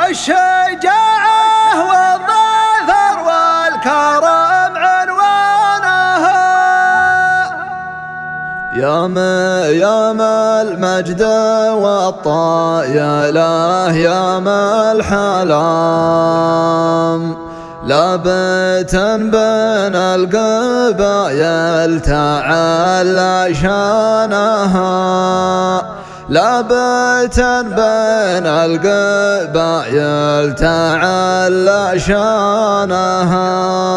الشجاعة والظفر والكرم عنوانها. يا ما المجد والطايله يا ما الحلام، لابت بين القبايل تعالى شانها، لابت بين القبايل تعالى شانها.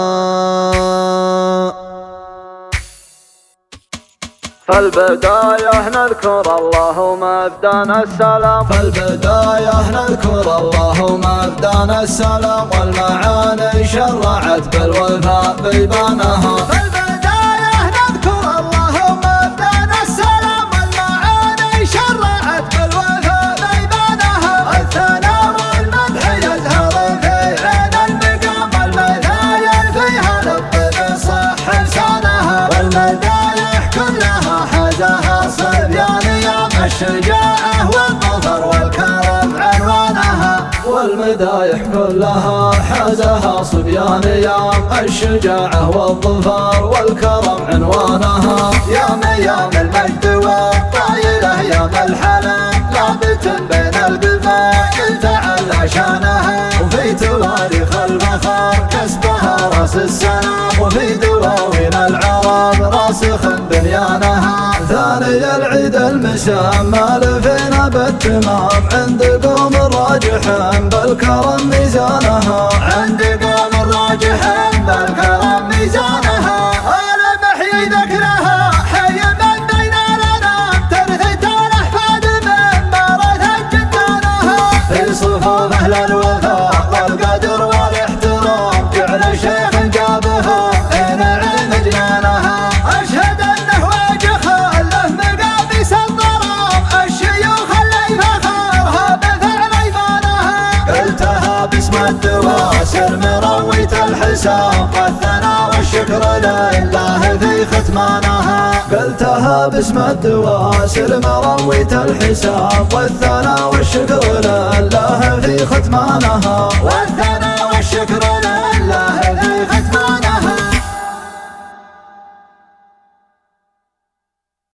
فالبداية نذكر الله مبدأنا السلام، فالبداية نذكر الله مبدأنا السلام، والمعاني شرعت بالوفاء بيبانها. فالبداية نذكر الله مبدأنا السلام، والمعاني شرعت بالوفاء بيبانها. الثناء والمدح يزهر في عين المقام، والمثايل فيها لب بصح لسانها. والمدايح كلها حازها صبيان يوم الشجاعة والظفر والكرم عنوانها. والمدايح كلها حازها صبيان يوم الشجاعة والظفر والكرم عنوانها. يا ميام المجد والطايلة يا الحلم، لابت بين القبائل تعالى شانها. وفي تواريخ الفخر كسبها راس السلام، وفي دواوين العرب راسخ بنيانها. ثاني العيد المسمى لفينا بالتمام، عند قوم الراجح بالكرم ميزانها، عند قوم الراجح بالكرم ميزانها. أنا محيي ذكرها حي من بين الأنام، ترثت الأحفاد من مارثت جدانها. في صفوف أهل الوفاء والقدر والاحترام، جعل الشيخ جابها إن علم جنانها. أشهد أنه وجه خله مقابيس الظلام، الشيوخ اللي فخرها بفعل أيمانها. قلتها باسم الدواسر مرويت الحساب، والثناء والشكر لله في ختمانها. قلتها باسم الدواسر مرويت الحساب، والثناء والشكر لله في ختمانها. والثناء والشكر